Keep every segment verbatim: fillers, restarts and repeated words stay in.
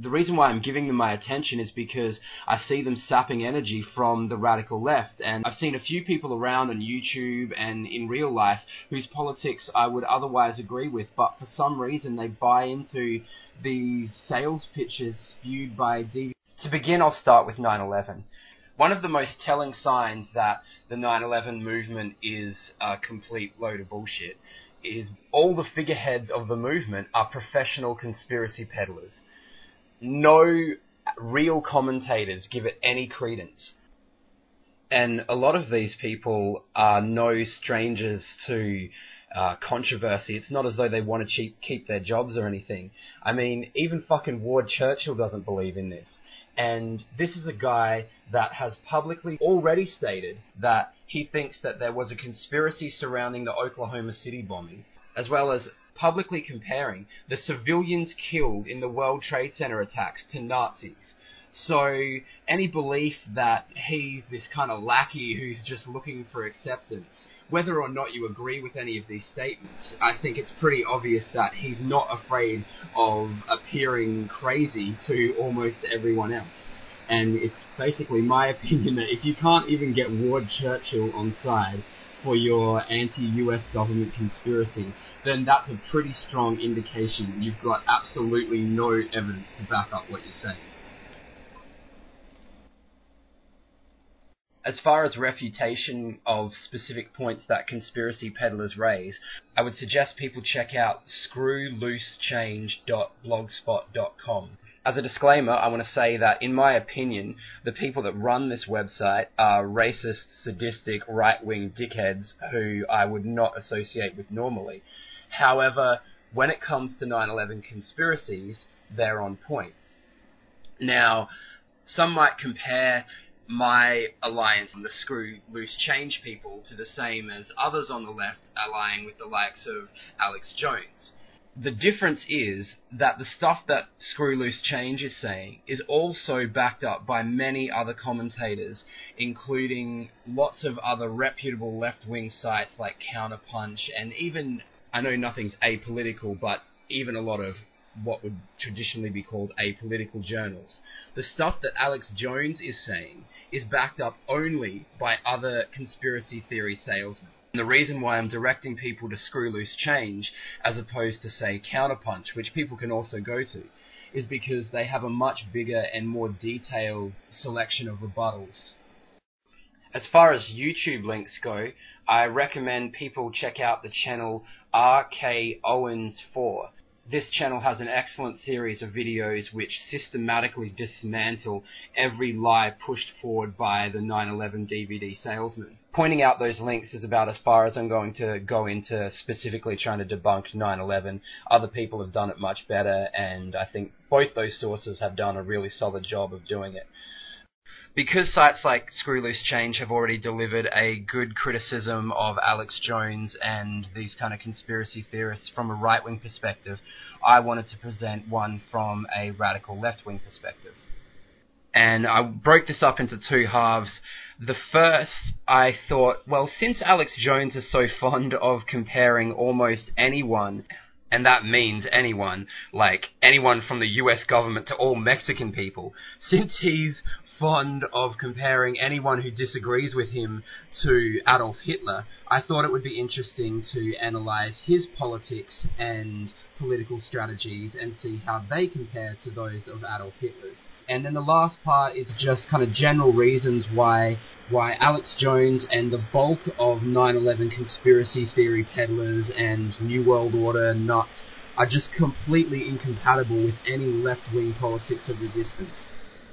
The reason why I'm giving them my attention is because I see them sapping energy from the radical left, and I've seen a few people around on YouTube and in real life whose politics I would otherwise agree with, but for some reason they buy into these sales pitches spewed by D V D. To begin, I'll start with nine eleven. One of the most telling signs that the nine eleven movement is a complete load of bullshit is all the figureheads of the movement are professional conspiracy peddlers. No real commentators give it any credence. And a lot of these people are no strangers to uh, controversy. It's not as though they want to cheap, keep their jobs or anything. I mean, even fucking Ward Churchill doesn't believe in this. And this is a guy that has publicly already stated that he thinks that there was a conspiracy surrounding the Oklahoma City bombing, as well as publicly comparing the civilians killed in the World Trade Center attacks to Nazis. So any belief that he's this kind of lackey who's just looking for acceptance, whether or not you agree with any of these statements, I think it's pretty obvious that he's not afraid of appearing crazy to almost everyone else. And it's basically my opinion that if you can't even get Ward Churchill on side for your anti-U S government conspiracy, then that's a pretty strong indication you've got absolutely no evidence to back up what you're saying. As far as refutation of specific points that conspiracy peddlers raise, I would suggest people check out screw loose change dot blogspot dot com. As a disclaimer, I want to say that, in my opinion, the people that run this website are racist, sadistic, right-wing dickheads who I would not associate with normally. However, when it comes to nine eleven conspiracies, they're on point. Now, some might compare my alliance on the Screw Loose Change people to the same as others on the left allying with the likes of Alex Jones. The difference is that the stuff that Screw Loose Change is saying is also backed up by many other commentators, including lots of other reputable left-wing sites like Counterpunch, and even, I know nothing's apolitical, but even a lot of what would traditionally be called apolitical journals. The stuff that Alex Jones is saying is backed up only by other conspiracy theory salesmen. And the reason why I'm directing people to Screw Loose Change, as opposed to, say, Counterpunch, which people can also go to, is because they have a much bigger and more detailed selection of rebuttals. As far as YouTube links go, I recommend people check out the channel R K Owens four. This channel has an excellent series of videos which systematically dismantle every lie pushed forward by the nine eleven D V D salesman. Pointing out those links is about as far as I'm going to go into specifically trying to debunk nine eleven. Other people have done it much better, and I think both those sources have done a really solid job of doing it. Because sites like Screw Loose Change have already delivered a good criticism of Alex Jones and these kind of conspiracy theorists from a right-wing perspective, I wanted to present one from a radical left-wing perspective. And I broke this up into two halves. The first, I thought, well, since Alex Jones is so fond of comparing almost anyone, and that means anyone, like anyone from the U S government to all Mexican people, since he's fond of comparing anyone who disagrees with him to Adolf Hitler, I thought it would be interesting to analyze his politics and political strategies and see how they compare to those of Adolf Hitler's. And then the last part is just kind of general reasons why why Alex Jones and the bulk of nine eleven conspiracy theory peddlers and New World Order nuts are just completely incompatible with any left-wing politics of resistance.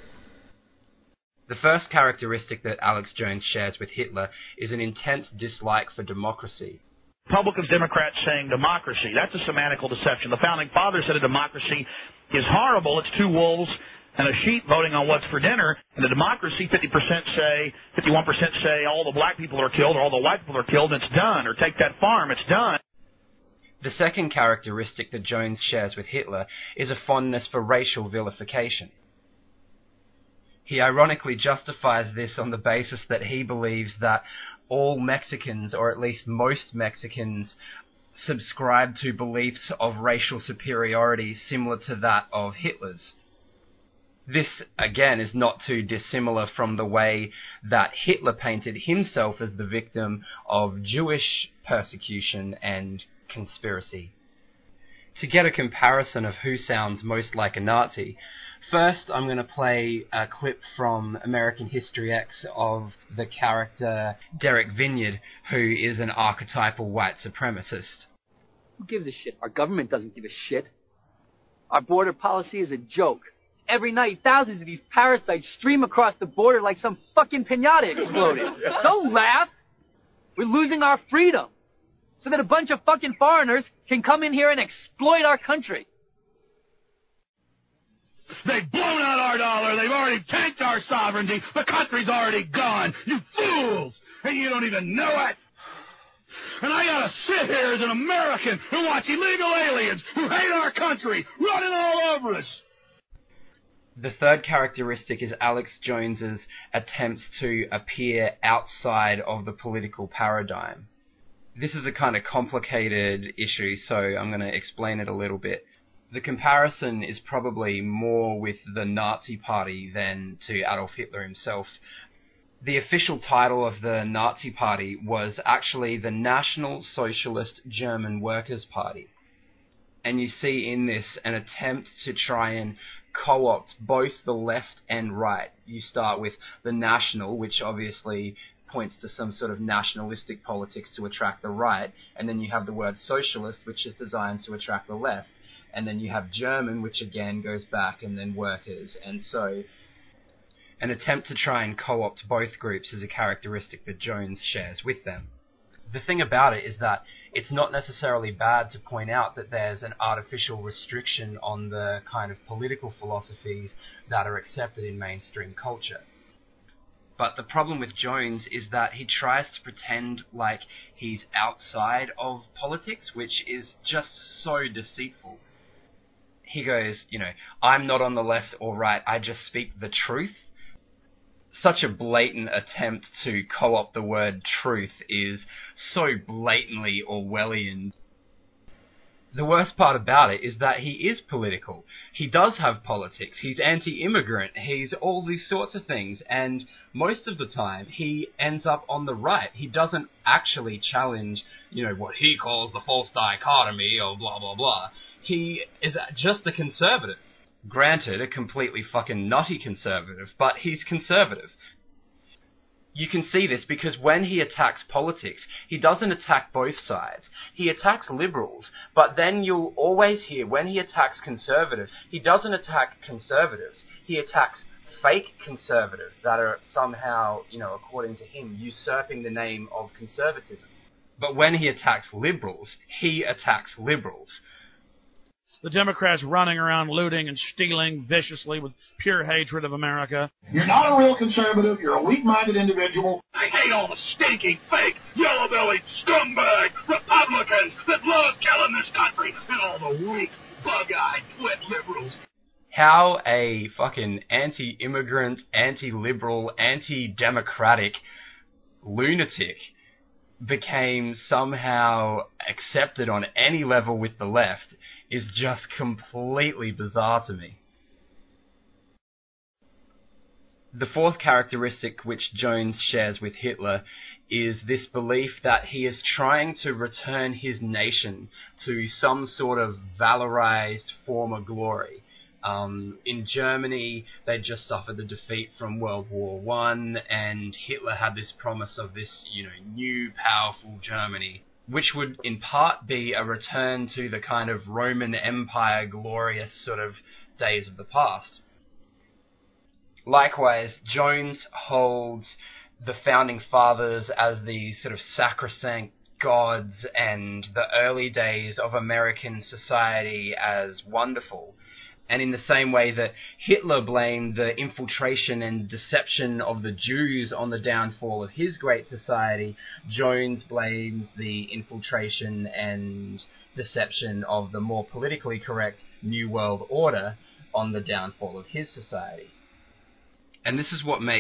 The first characteristic that Alex Jones shares with Hitler is an intense dislike for democracy. Republicans, Democrats saying democracy. That's a semantical deception. The Founding Fathers said a democracy is horrible. It's two wolves and a sheep voting on what's for dinner. And the democracy, fifty percent say, fifty-one percent say all the black people are killed or all the white people are killed and it's done. Or take that farm, it's done. The second characteristic that Jones shares with Hitler is a fondness for racial vilification. He ironically justifies this on the basis that he believes that all Mexicans, or at least most Mexicans, subscribe to beliefs of racial superiority similar to that of Hitler's. This, again, is not too dissimilar from the way that Hitler painted himself as the victim of Jewish persecution and conspiracy. To get a comparison of who sounds most like a Nazi, first I'm going to play a clip from American History X of the character Derek Vineyard, who is an archetypal white supremacist. Who gives a shit? Our government doesn't give a shit. Our border policy is a joke. Every night, thousands of these parasites stream across the border like some fucking piñata exploded. Don't laugh! We're losing our freedom so that a bunch of fucking foreigners can come in here and exploit our country. They've blown out our dollar. They've already tanked our sovereignty. The country's already gone. You fools! And you don't even know it. And I gotta sit here as an American and watch illegal aliens who hate our country running all over us. The third characteristic is Alex Jones's attempts to appear outside of the political paradigm. This is a kind of complicated issue, so I'm going to explain it a little bit. The comparison is probably more with the Nazi Party than to Adolf Hitler himself. The official title of the Nazi Party was actually the National Socialist German Workers' Party. And you see in this an attempt to try and co-opt both the left and right. You start with the national, which obviously points to some sort of nationalistic politics to attract the right, and then you have the word socialist, which is designed to attract the left, and then you have German, which again goes back, and then workers. And so an attempt to try and co-opt both groups is a characteristic that Jones shares with them. The thing about it is that it's not necessarily bad to point out that there's an artificial restriction on the kind of political philosophies that are accepted in mainstream culture. But the problem with Jones is that he tries to pretend like he's outside of politics, which is just so deceitful. He goes, you know, I'm not on the left or right, I just speak the truth. Such a blatant attempt to co-opt the word truth is so blatantly Orwellian. The worst part about it is that he is political. He does have politics. He's anti-immigrant. He's all these sorts of things. And most of the time, he ends up on the right. He doesn't actually challenge, you know, what he calls the false dichotomy or blah, blah, blah. He is just a conservative. Granted, a completely fucking nutty conservative, but he's conservative. You can see this because when he attacks politics, he doesn't attack both sides. He attacks liberals, but then you'll always hear when he attacks conservatives, he doesn't attack conservatives. He attacks fake conservatives that are somehow, you know, according to him, usurping the name of conservatism. But when he attacks liberals, he attacks liberals. The Democrats running around looting and stealing viciously with pure hatred of America. You're not a real conservative. You're a weak-minded individual. I hate all the stinking, fake, yellow-bellied, scumbag Republicans that love killing this country and all the weak, bug-eyed, twit liberals. How a fucking anti-immigrant, anti-liberal, anti-democratic lunatic became somehow accepted on any level with the left is just completely bizarre to me. The fourth characteristic which Jones shares with Hitler is this belief that he is trying to return his nation to some sort of valorized former glory. Um, in Germany, they just suffered the defeat from World War One, and Hitler had this promise of this, you know, new powerful Germany, which would in part be a return to the kind of Roman Empire glorious sort of days of the past. Likewise, Jones holds the Founding Fathers as the sort of sacrosanct gods and the early days of American society as wonderful. And in the same way that Hitler blamed the infiltration and deception of the Jews on the downfall of his great society, Jones blames the infiltration and deception of the more politically correct New World Order on the downfall of his society. And this is what makes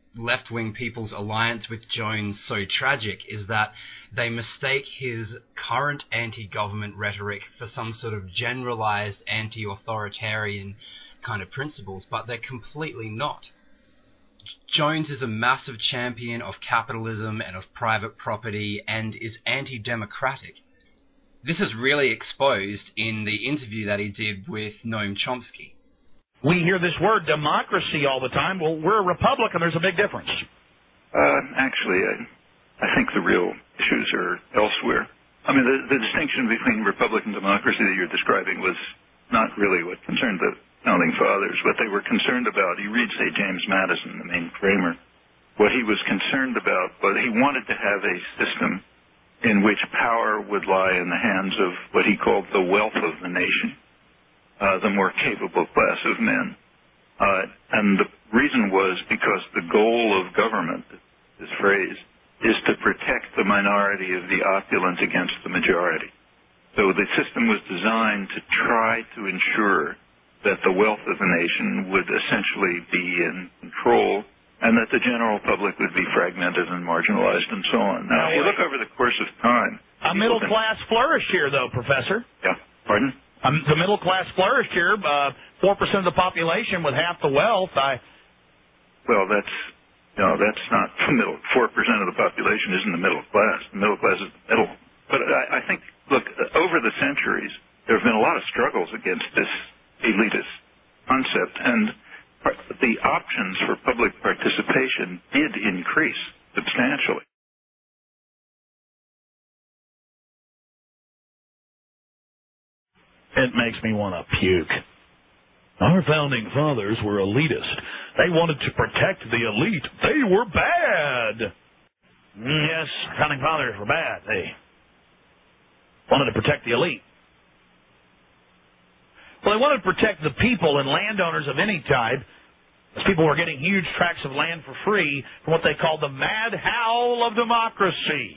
left-wing people's alliance with Jones so tragic is that they mistake his current anti-government rhetoric for some sort of generalized anti-authoritarian kind of principles, but they're completely not. Jones is a massive champion of capitalism and of private property and is anti-democratic. This is really exposed in the interview that he did with Noam Chomsky. We hear this word democracy all the time. Well, we're a republic, and there's a big difference. Uh, actually, I, I think the real issues are elsewhere. I mean, the, the distinction between republic and democracy that you're describing was not really what concerned the Founding Fathers. What they were concerned about, you read, say, James Madison, the main framer, what he was concerned about was he wanted to have a system in which power would lie in the hands of what he called the wealth of the nation. Uh, the more capable class of men. Uh, and the reason was because the goal of government, this phrase, is to protect the minority of the opulent against the majority. So the system was designed to try to ensure that the wealth of the nation would essentially be in control and that the general public would be fragmented and marginalized and so on. Now, if you look over the course of time... A middle can... class flourished here, though, Professor. Yeah. Pardon? Um, the middle class flourished here, uh, four percent of the population with half the wealth. I. Well, that's no, that's not the middle. Four percent of the population isn't the middle class. The middle class is the middle. But I, I think, look, over the centuries, there have been a lot of struggles against this elitist concept, and the options for public participation did increase substantially. It makes me want to puke. Our founding fathers were elitist. They wanted to protect the elite. They were bad. Yes, founding fathers were bad. They wanted to protect the elite. Well, they wanted to protect the people and landowners of any type, as people were getting huge tracts of land for free from what they called the mad howl of democracy.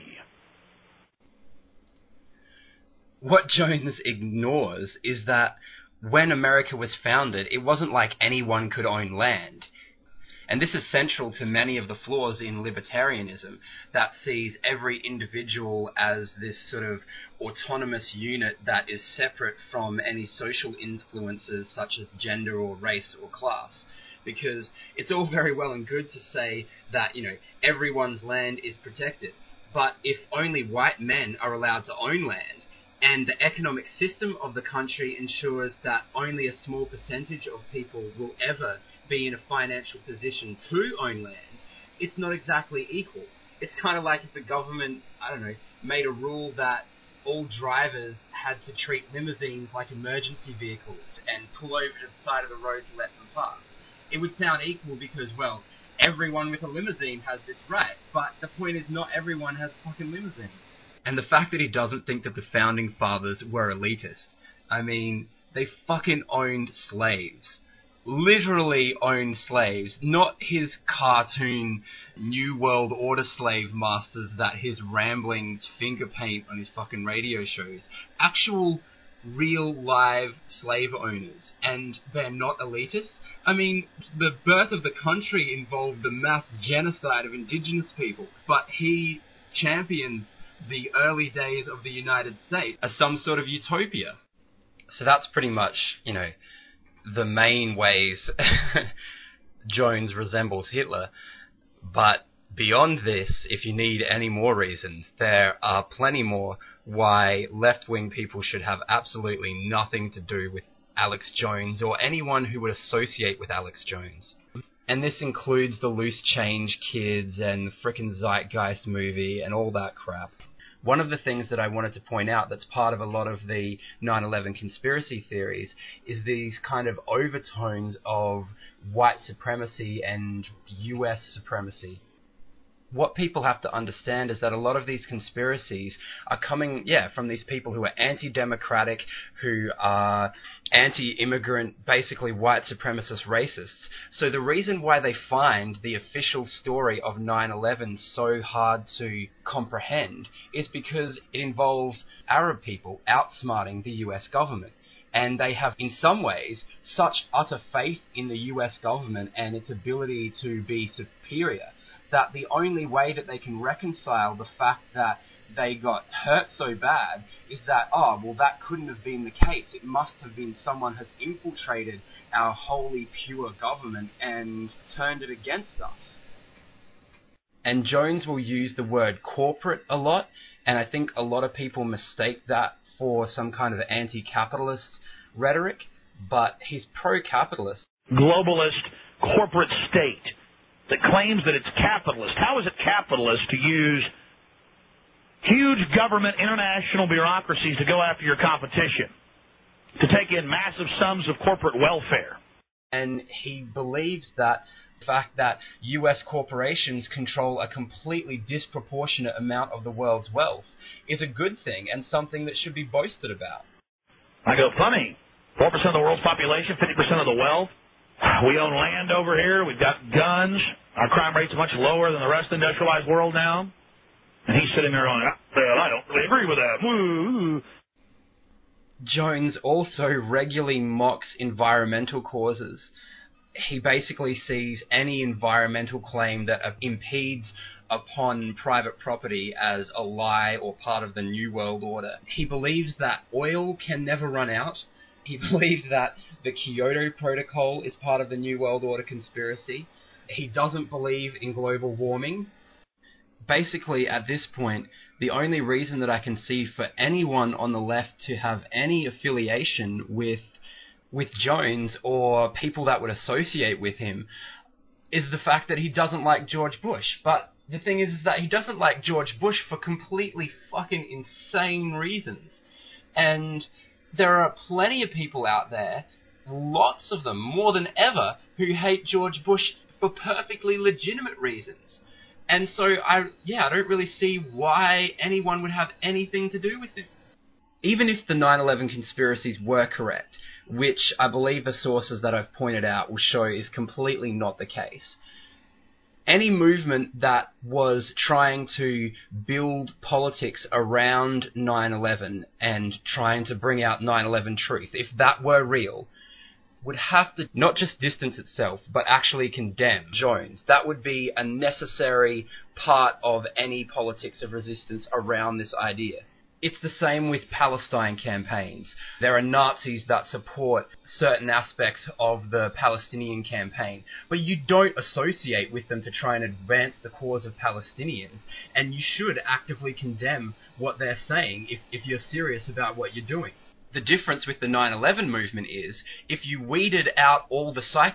What Jones ignores is that when America was founded, it wasn't like anyone could own land. And this is central to many of the flaws in libertarianism that sees every individual as this sort of autonomous unit that is separate from any social influences such as gender or race or class. Because it's all very well and good to say that, you know, everyone's land is protected. But if only white men are allowed to own land, and the economic system of the country ensures that only a small percentage of people will ever be in a financial position to own land, it's not exactly equal. It's kind of like if the government, I don't know, made a rule that all drivers had to treat limousines like emergency vehicles and pull over to the side of the road to let them pass. It would sound equal because, well, everyone with a limousine has this right, but the point is not everyone has a fucking limousine. And the fact that he doesn't think that the Founding Fathers were elitist. I mean, they fucking owned slaves. Literally owned slaves. Not his cartoon New World Order slave masters that his ramblings finger paint on his fucking radio shows. Actual, real, live slave owners. And they're not elitist? I mean, the birth of the country involved the mass genocide of indigenous people. But he champions the early days of the United States as some sort of utopia. So that's pretty much, you know, the main ways Jones resembles Hitler. But beyond this, if you need any more reasons, there are plenty more why left-wing people should have absolutely nothing to do with Alex Jones or anyone who would associate with Alex Jones. And this includes the Loose Change Kids and the frickin' Zeitgeist movie and all that crap. One of the things that I wanted to point out that's part of a lot of the nine eleven conspiracy theories is these kind of overtones of white supremacy and U S supremacy. What people have to understand is that a lot of these conspiracies are coming, yeah, from these people who are anti-democratic, who are anti-immigrant, basically white supremacist racists. So the reason why they find the official story of nine eleven so hard to comprehend is because it involves Arab people outsmarting the U S government. And they have, in some ways, such utter faith in the U S government and its ability to be superior that the only way that they can reconcile the fact that they got hurt so bad is that, oh, well, that couldn't have been the case. It must have been someone has infiltrated our wholly pure government and turned it against us. And Jones will use the word corporate a lot, and I think a lot of people mistake that for some kind of anti-capitalist rhetoric, but he's pro-capitalist. Globalist corporate state that claims that it's capitalist. How is it capitalist to use huge government international bureaucracies to go after your competition, to take in massive sums of corporate welfare? And he believes that the fact that U S corporations control a completely disproportionate amount of the world's wealth is a good thing and something that should be boasted about. I go, funny. four percent of the world's population, fifty percent of the wealth. We own land over here. We've got guns. Our crime rate's much lower than the rest of the industrialized world now. And he's sitting there going, well, I don't really agree with that. Woo. Jones also regularly mocks environmental causes. He basically sees any environmental claim that impedes upon private property as a lie or part of the New World Order. He believes that oil can never run out. He believes that the Kyoto Protocol is part of the New World Order conspiracy. He doesn't believe in global warming. Basically, at this point, the only reason that I can see for anyone on the left to have any affiliation with with Jones or people that would associate with him is the fact that he doesn't like George Bush. But the thing is, is that he doesn't like George Bush for completely fucking insane reasons. And there are plenty of people out there, lots of them, more than ever, who hate George Bush for perfectly legitimate reasons. And so, I yeah, I don't really see why anyone would have anything to do with it. Even if the nine eleven conspiracies were correct, which I believe the sources that I've pointed out will show is completely not the case, any movement that was trying to build politics around nine eleven and trying to bring out nine eleven truth, if that were real, would have to not just distance itself, but actually condemn Jones. That would be a necessary part of any politics of resistance around this idea. It's the same with Palestine campaigns. There are Nazis that support certain aspects of the Palestinian campaign, but you don't associate with them to try and advance the cause of Palestinians, and you should actively condemn what they're saying if, if you're serious about what you're doing. The difference with the nine eleven movement is, if you weeded out all the psych